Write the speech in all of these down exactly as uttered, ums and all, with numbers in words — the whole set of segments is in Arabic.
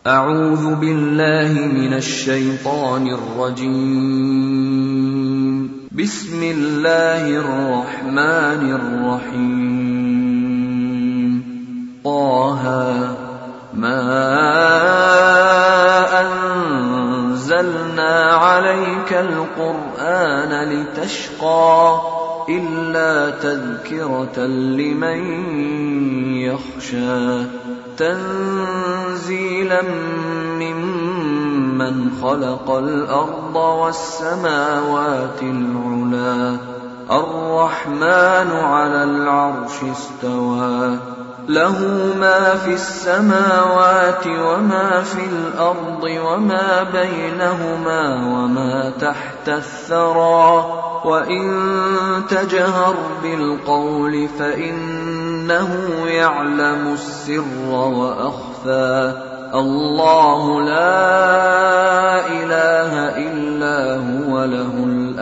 أعوذ بالله من الشيطان الرجيم. بسم الله الرحمن الرحيم. طه ما أنزلنا عليك القرآن لتشقى إلا تذكرة لمن يخشى تنزيلا ممن خلق الأرض والسماوات العلى الرحمن على العرش استوى له ما في السماوات وما في الأرض وما بينهما وما تحت الثرى وإن تجهر بالقول فإنه يعلم السر وأخفى الله لا إله إلا هو له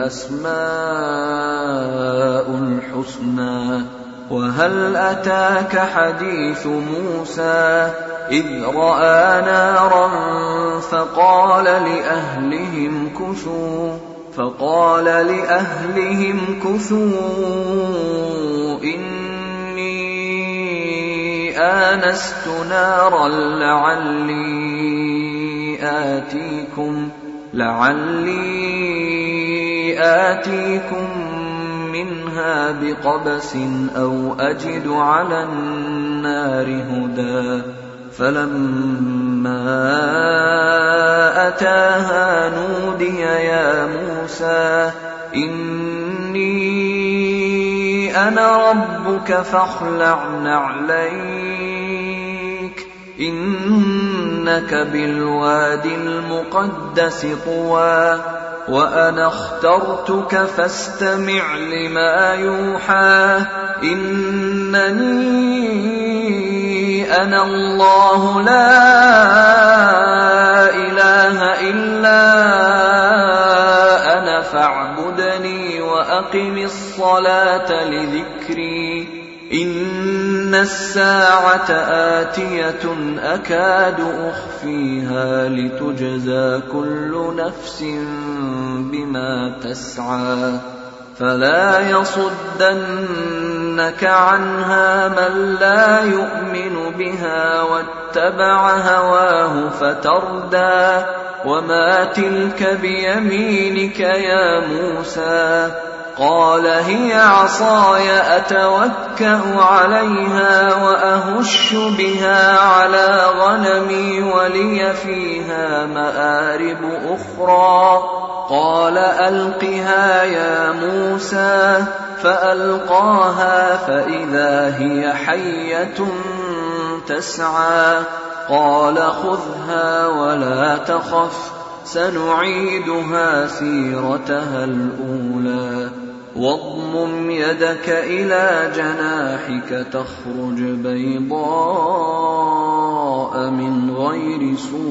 الأسماء الحسنى. وهل أتاك حديث موسى إذ رأى نارا فقال لأهلهم كثوا فقال لأهلهم كثوا إني آنست نارا لعلي آتيكم لعلي آتيكم منها بقبس أو أجد على النار هدى. فلما أتاها نودي يا موسى إني أنا ربك فاخلع نعليك إنك بالوادي المقدس طوى وأنا اخترتك فاستمع لما يوحى إنني أنا الله لا إله إلا أنا فاعبدني وأقم الصلاة لذكري إن الساعة آتية أكاد أخفيها لتجزى كل نفس بما تسعى فلا يصدنك عنها من لا يؤمن بها واتبع هواه فتردى. وما تلك بيمينك يا موسى قال هي عصاي أتوكأ عليها وأهش بها على غنمي ولي فيها مآرب أخرى. قال ألقها يا موسى فألقاها فإذا هي حية تسعى. قال خذها ولا تخف سنعيدها سيرتها الأولى واضمم يدك إلى جناحك تخرج بيضاء من غير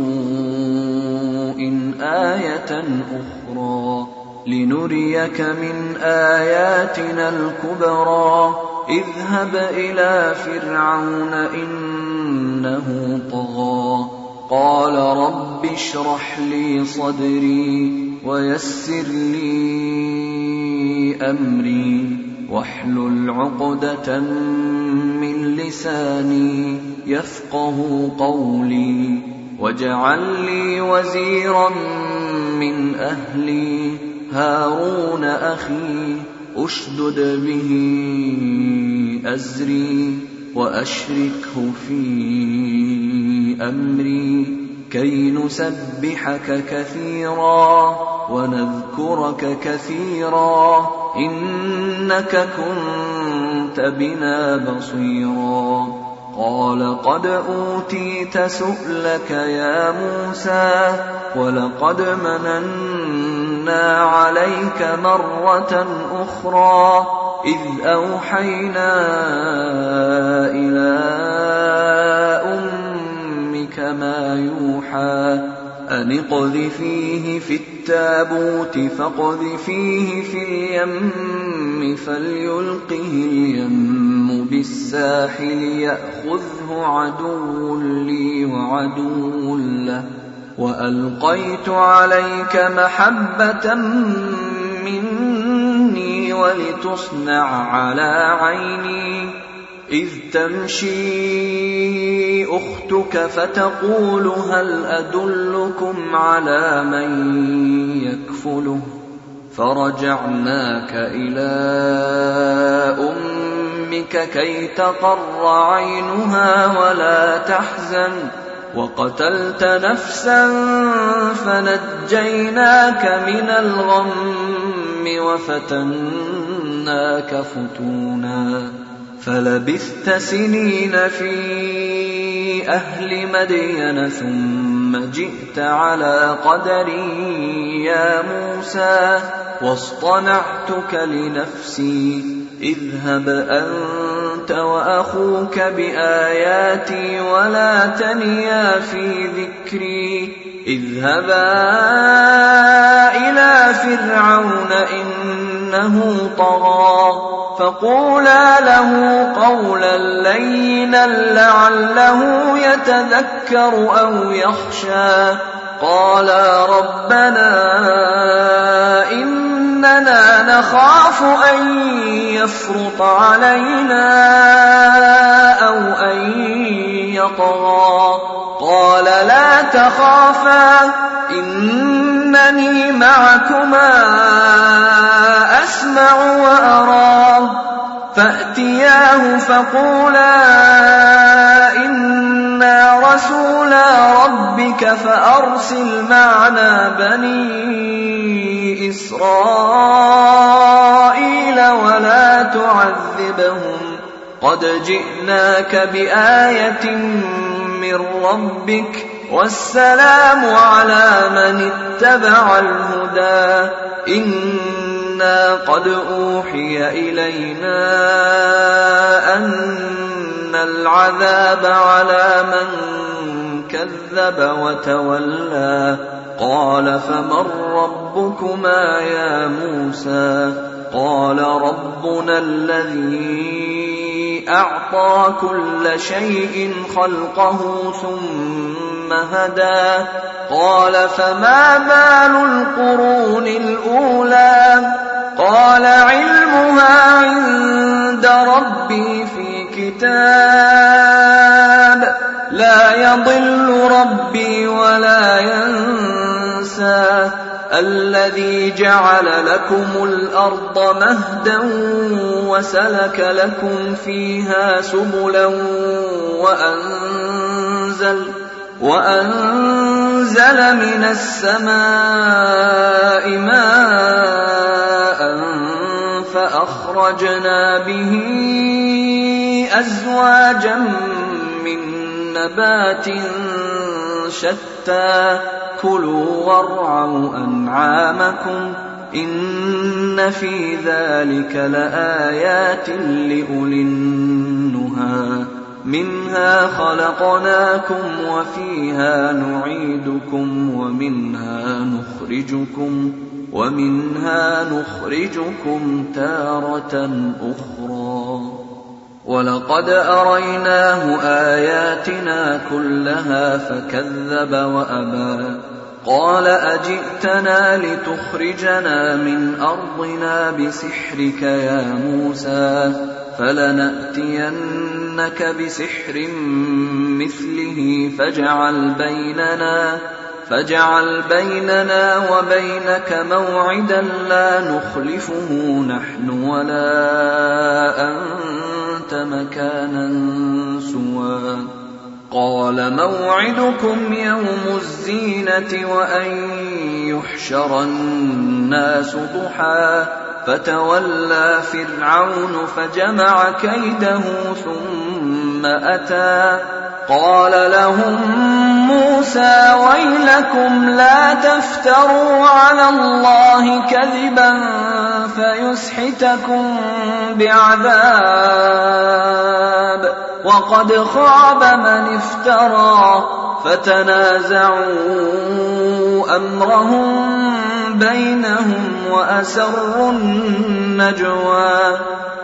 سوء آية أخرى لنريك من آياتنا الكبرى. اذهب إلى فرعون إنه طغى قال رب اشرح لي صدري ويسر لي أمري واحلل عقدة من لساني يفقه قولي واجعل لي وزيرا من أهلي هارون أخي أشدد به أزري وأشركه في أمري كي نسبحك كثيرا ونذكرك كثيرا إنك كنت بنا بصيرا. قال قد أوتيت سؤلك يا موسى ولقد مننا عليك مرة أخرى إذ أوحينا إلى أمك كما يوحى أن اقذفيه في التابوت فاقذفيه في اليم فليلقه اليم بالساحل يأخذه عدو لي وعدو له وألقيت عليك محبة مني ولتصنع على عيني إذ تمشي أختك فتقول هل أدلكم على من يكفله فرجعناك إلى أمك كي تقر عينها ولا تحزن وقتلت نفسا فنجيناك من الغم وفتناك فتونا فلبثت سنين في أهل مدين ثم جئت على قدري يا موسى واصطنعتك لنفسي اذهب أنت وأخوك بآياتي ولا تنيا في ذكري اذهبا إلى فرعون إنه طغى فقولا له قولا لينا لعله يتذكر أو يخشى قالا ربنا إننا نخاف أن يفرط علينا أو أن يطغى قال لا تخافا إنني معكما أسمع وأرى فأتياه فقولا إنا رسولا ربك فأرسل معنا بني إسرائيل ولا تعذبهم قد جئناك بآية من ربك والسلام على من اتبع الهدى إنا قد أوحي إلينا أن العذاب على من كذب وتولى قال فمن ربكما يا موسى قال ربنا الذي أعطى كل شيء خلقه ثم هدى قال فما بال القرون الأولى قال علمها عند ربي في كتاب لا يضل ربي ولا ينسى الذي جعل لكم الأرض مهدا وسلك لكم فيها سبلا وأنزل, وأنزل من السماء ماء فأخرجنا به أزواجا من نبات شتى كلوا وارعوا أنعامكم إن في ذلك لآيات لأولي النهى منها خلقناكم وفيها نعيدكم ومنها نخرجكم ومنها نخرجكم تارة أخرى ولقد أريناه آياتنا كلها فكذب وأبى قال أجئتنا لتخرجنا من أرضنا بسحرك يا موسى فلنأتينك بسحر مثله فاجعل بيننا فاجعل بيننا وبينك موعدا لا نخلفه نحن ولا أنت مكانا سوى قال موعدكم يوم الزينة وأن يحشر الناس ضحى فتولى فرعون فجمع كيده ثم أتى قال لهم موسى ويلكم لا تفتروا على الله كذبا فيسحتكم بعذاب وقد خاب من افترى فتنازعوا أمرهم بينهم وأسروا النجوى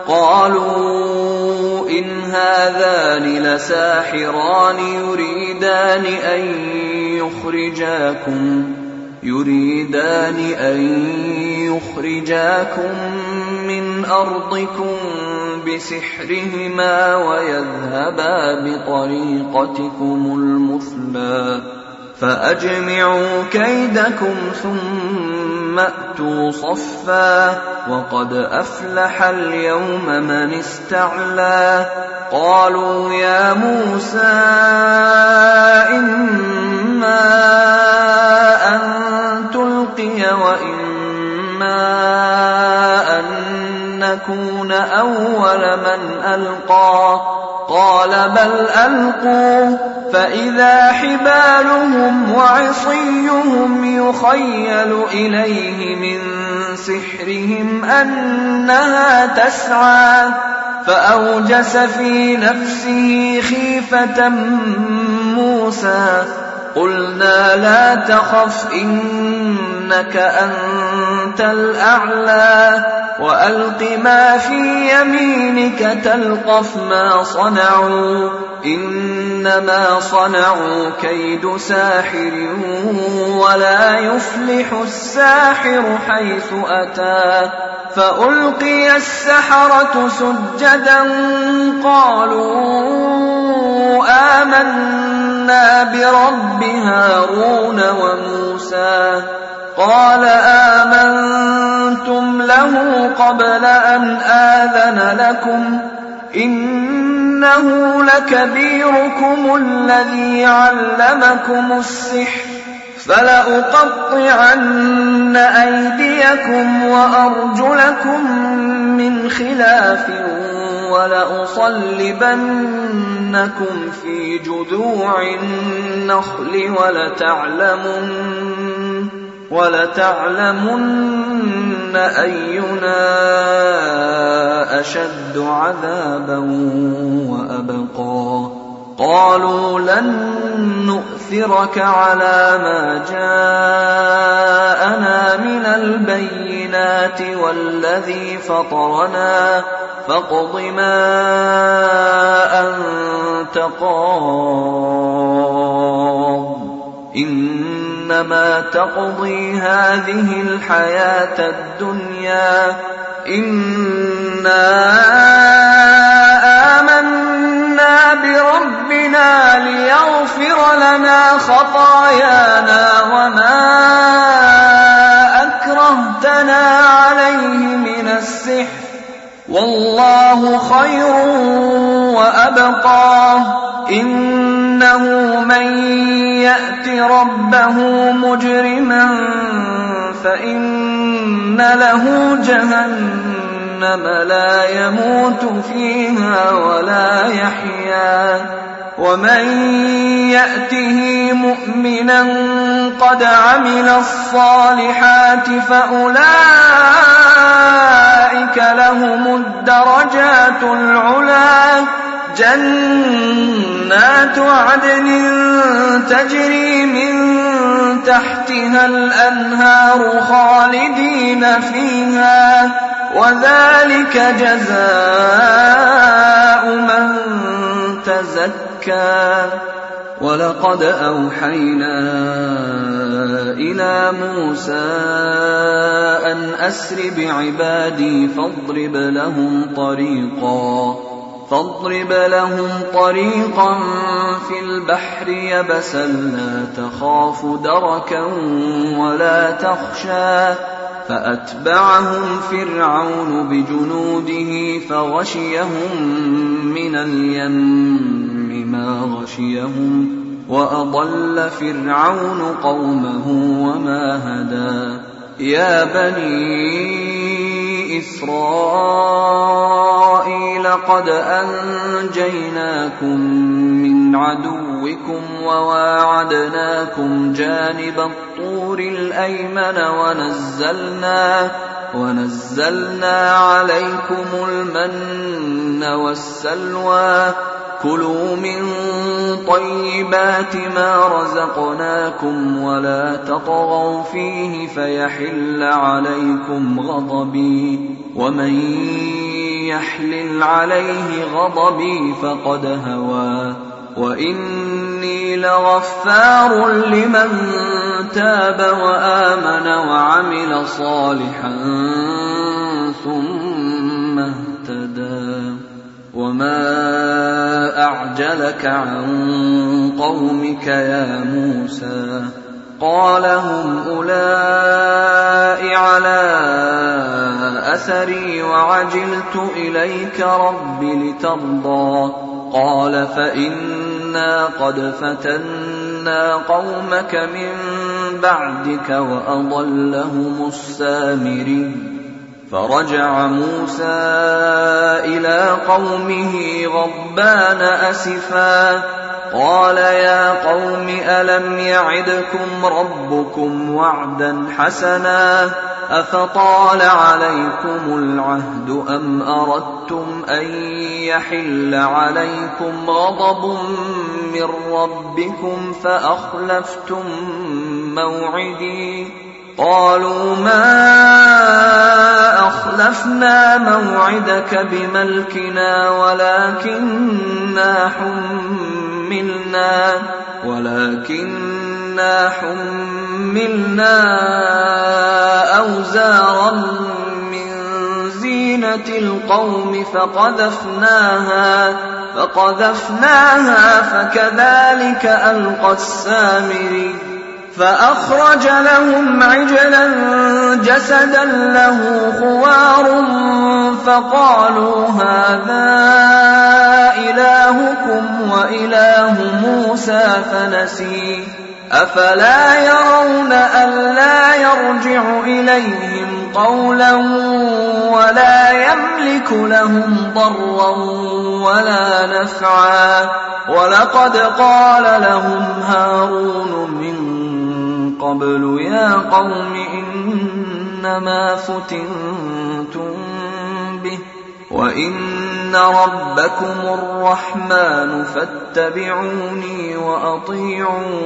قالوا إن هذان لساحران يريدان أن يخرجاكم يريدان أن يخرجاكم من أرضكم بسحرهما ويذهبا بطريقتكم المثلى فأجمعوا كيدكم ثم أتوا صفا وقد أفلح اليوم من استعلى قالوا يا موسى إما أن تلقي وإما أن نكون أول من ألقى قال بل ألقوا فإذا حبالهم وعصيهم يخيل إليه من سحرهم أنها تسعى فأوجس في نفسه خيفة موسى قلنا لا تخف إنك أنت الأعلى وألق ما في يمينك تلقف ما صنعوا إنما صنعوا كيد ساحر ولا يفلح الساحر حيث أتى فألقي السحرة سجدا قالوا آمنا برب هارون وموسى قال آمنتم له قبل أن آذن لكم إنه لكبيركم الذي علمكم السحر فلأقطعن أيديكم وأرجلكم من خلاف ولأصلبنكم في جذوع النخل ولتعلمن ولتعلمن أينا أشد عذابا وأبقى قالوا لن نؤثرك على ما جاءنا من البينات والذي فطرنا فاقض ما أنت قاض إنما تقضي هذه الحياة الدنيا إنا آمنا بربنا ليغفر لنا خطايانا وما أكرهتنا عليه من السحر والله خير وأبقى إنه من يأت ربه مجرما فإن له جهنم لا يموت فيها ولا يحيا ومن يأته مؤمنا قد عمل الصالحات فأولئك لهم الدرجات العلى جنات عدن تجري من تحتها الأنهار خالدين فيها وذلك جزاء من تزكى ولقد أوحينا إلى موسى أن أسر بعبادي فاضرب لهم طريقا فاضرب لهم طريقا في البحر يبسا لا تخاف دركا ولا تخشى فأتبعهم فرعون بجنوده فغشيهم من اليم ما غشيهم وأضل فرعون قومه وما هدى يا بني إسرائيل قد أنجيناكم من عدوكم وواعدناكم جانب الطور الأيمن ونزلنا, ونزلنا عليكم المن والسلوى كلوا من طيبات ما رزقناكم ولا تطغوا فيه فيحل عليكم غضبي ومن يحلل عليه غضبي فقد هوى وإني لغفار لمن تاب وآمن وعمل صالحا ثم اهتدى وما أعجلك عن قومك يا موسى قال هم أولئك على أثري وعجلت إليك رب لترضى قال فإنا قد فتنا قومك من بعدك وأضلهم السامري فرجع موسى إلى قومه غضبان أسفا قال يا قوم ألم يعدكم ربكم وعدا حسنا أفطال عليكم العهد أم أردتم أن يحل عليكم غضب من ربكم فأخلفتم موعدي قالوا ما أخلفنا موعدك بملكنا ولكننا حملنا ولكننا حملنا أوزارا من زينة القوم فقذفناها فقذفناها فكذلك ألقى السامري فأخرج لهم عجلا جسدا له خوار فقالوا هذا إلهكم وإله موسى فنسي أفلا يرون ألا يرجع إليهم قولا ولا يملك لهم ضرا ولا نفعا ولقد قال لهم هارون من قبل يا قوم إنما فتنتم به وإن ربكم الرحمن فاتبعوني وأطيعوا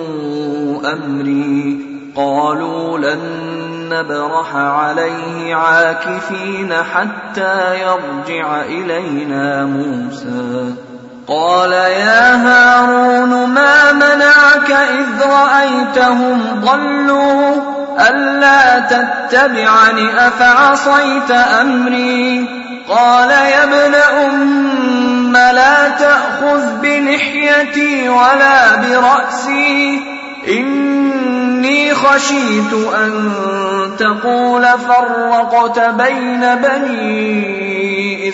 أمري قالوا لن نبرح عليه عاكفين حتى يرجع إلينا موسى قال يا هارون ما منعك إذ رأيتهم ضلوا ألا تتبعني أفعصيت أمري قال يا ابن أم لا تأخذ بلحيتي ولا برأسي إني خشيت أن تقول فرقت بين بني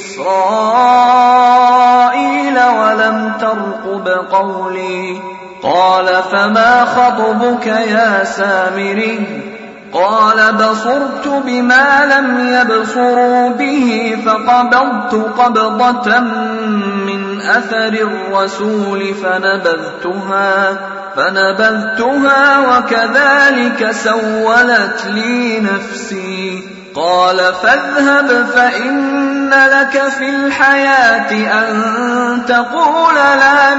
إسرائيل ولم ترقب قولي قال فما خطبك يا سامري قال بصرت بما لم يبصروا به فقبضت قبضة من أثر الرسول فنبذتها فنبذتها وكذلك سولت لي نفسي قال فاذهب فإن لك في الحياة أن تقول لا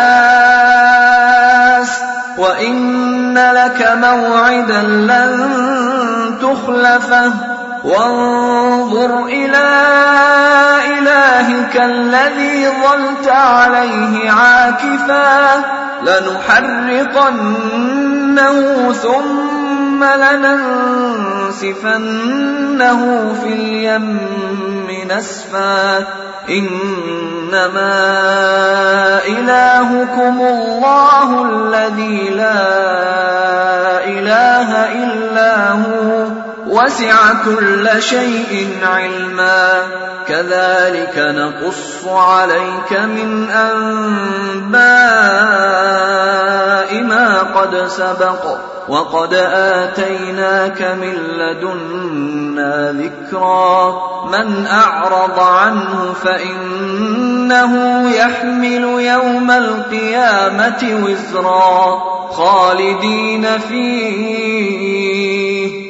مساس وإن لك موعدا لن تخلفه وانظر إلى إلهك الذي ظلت عليه عاكفا لنحرقنه ثم لننسفنه في اليم نسفا إنما إلهكم الله الذي لا إله إلا هو وسع كل شيء علما كذلك نقص عليك من أنباء ما قد سبق وقد آتيناك من لدنا ذكرا من أعرض عنه فإنه يحمل يوم القيامة وزرا خالدين فيه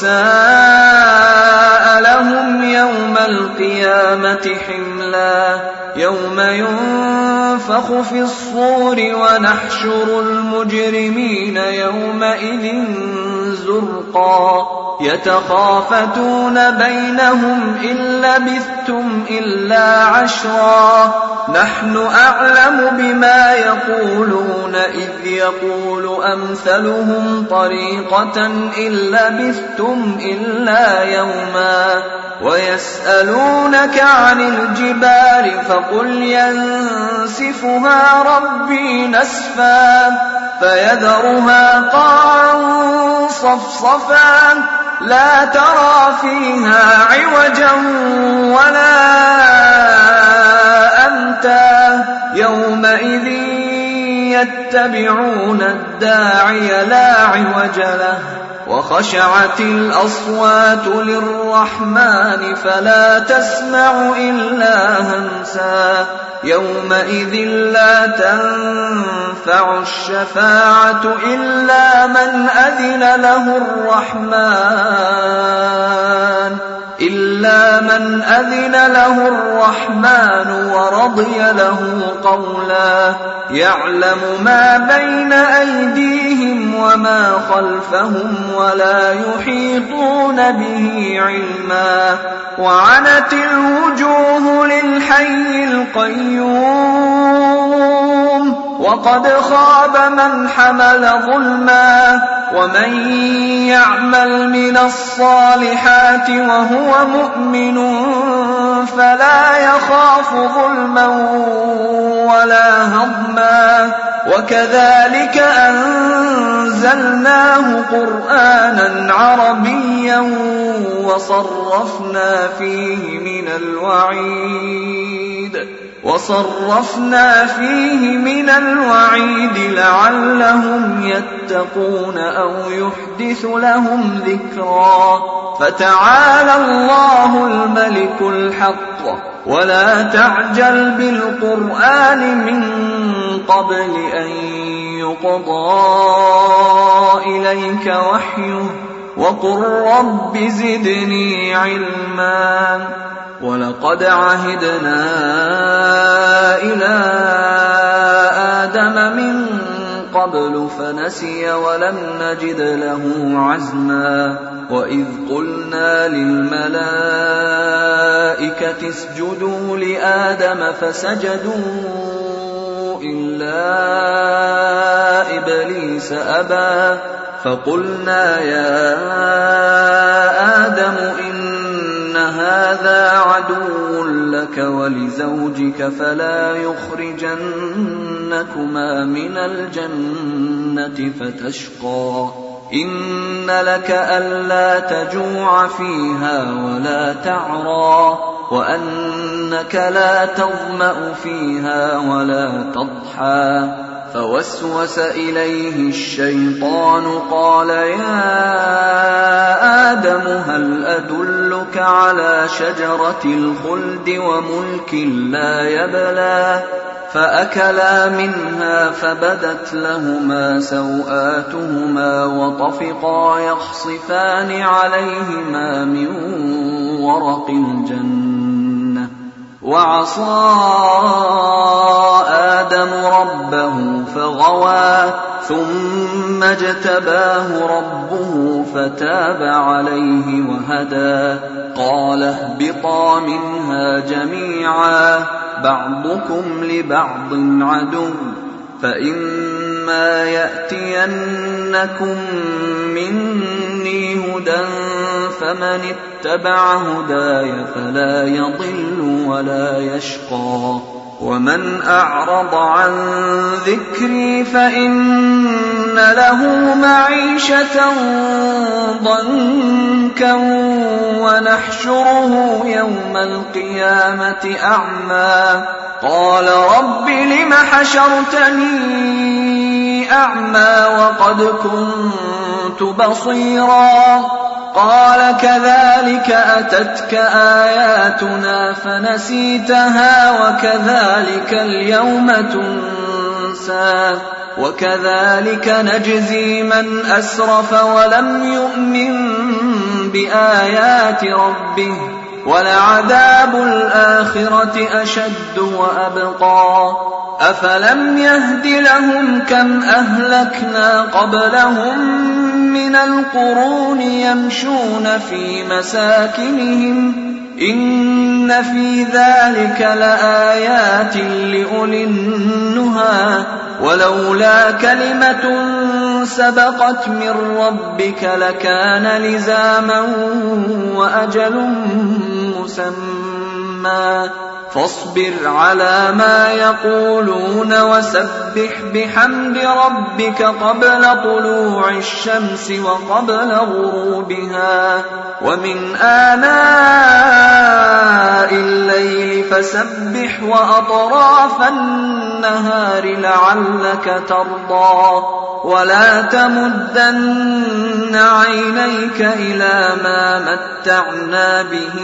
وساء لهم يوم القيامة حملا يوم ينفخ في الصور ونحشر المجرمين يومئذ زرقا يتخافتون بينهم إن لبثتم إلا عشرا نحن أعلم بما يقولون إذ يقول أمثلهم طريقة إن لبثتم إلا يوما ويسألونك عن الجبال فقل ينسفها ربي نسفا فيذرها قاعا صفصفا لا ترى فيها عوجا ولا أمتا يومئذ يتبعون الداعي لا عوج له وخشعت الأصوات للرحمن فلا تسمع إلا همسا يومئذ لا تنفع الشفاعة إلا من أذن له الرحمن إلا من أذن له الرحمن ورضي له قولا يعلم ما بين أيديهم وما خلفهم ولا يحيطون به علما وعنت الوجوه للحي القيوم وقد خاب من حمل ظلما ومن يعمل من الصالحات وهو مؤمن فلا يخاف ظلما ولا هضما وكذلك أنزلناه قرآنا عربيا وصرفنا فيه من الوعيد وصرفنا فيه من الوعيد لعلهم يتقون أو يحدث لهم ذكرا فتعالى الله الملك الحق ولا تعجل بالقرآن من قبل أن يقضى إليك وحيه وقل رب زدني علما ولقد عهدنا إلى آدم من قبل فنسي ولم نجد له عزما وإذ قلنا للملائكة اسجدوا لآدم فسجدوا إلا إبليس أبى فقلنا يا آدم إن هذا عدو لك ولزوجك فلا يخرجنكما من الجنة فتشقى إن لك ألا تجوع فيها ولا تعرى وأنك لا تظمأ فيها ولا تضحى فوسوس إليه الشيطان قال يا آدم هل أدلك على شجرة الخلد وملك لا يبلى فأكلا منها فبدت لهما سوآتهما وطفقا يخصفان عليهما من ورق الجنة وعصى آدم ربه فغوى ثم اجتباه ربه فتاب عليه وهدى قال اهبطا منها جميعا بعضكم لبعض عدو فإما يأتينكم مني هدى فمن اتبع هداي فلا يضل ولا يشقى ومن أعرض عن ذكري فإن له معيشة ضنكا ونحشره يوم القيامة أعمى قال رب لم حشرتني أعمى وقد كنت بصيرا قال كذلك أتتك آياتنا فنسيتها وكذلك اليوم تنسى وكذلك نجزي من أسرف ولم يؤمن بآيات ربه ولعذاب الآخرة أشد وأبقى أفلم يهد لهم كم أهلكنا قبلهم من القرون يمشون في مساكنهم إن في ذلك لآيات لأولي النهى ولولا كلمة سبقت من ربك لكان لزاما وأجل مسمى فاصبر على ما يقولون وسبح بحمد ربك قبل طلوع الشمس وقبل غروبها ومن آناء الليل فسبح وأطراف النهار لعلك ترضى ولا تمدن عينيك إلى ما متعنا به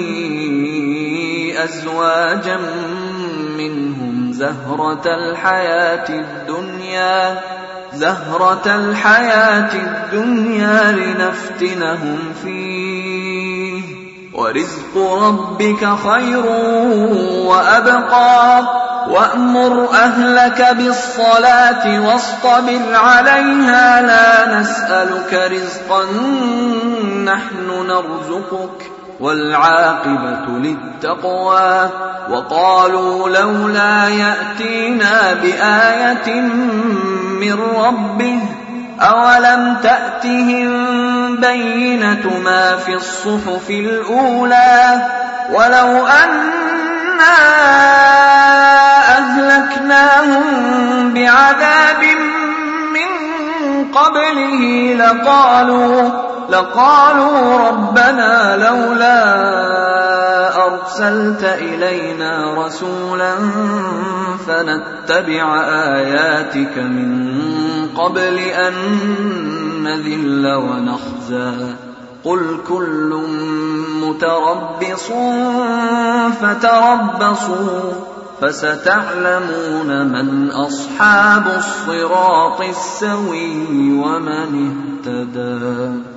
أزواجا منهم زهرة الحياة الدنيا زهرة الحياة الدنيا لنفتنهم فيه ورزق ربك خير وأبقى وأمر أهلك بالصلاة واصطبر عليها لا نسألك رزقا نحن نرزقك والعاقبة للتقوى وقالوا لولا يأتينا بآية من ربه أولم تأتهم بينة ما في الصحف الأولى ولو أنا أهلكناهم بعذاب من قبله لقالوا لقالوا ربنا لولا أرسلت إلينا رسولا فنتبع آياتك من قبل أن نذل ونخزى قل كل متربص فتربصوا فستعلمون من أصحاب الصراط السوي ومن اهتدى.